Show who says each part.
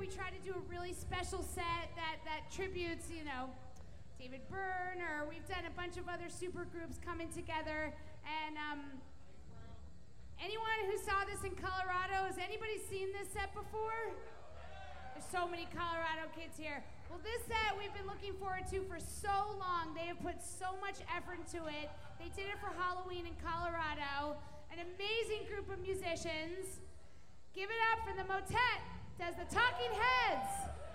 Speaker 1: we try to do a really special set that tributes, David Byrne, or we've done a bunch of other super groups coming together. And anyone who saw this in Colorado, has anybody seen this set before? There's so many Colorado kids here. Well, this set we've been looking forward to for so long. They have put so much effort into it. They did it for Halloween in Colorado. An amazing group of musicians. Give it up for the Motet, does the Talking Heads.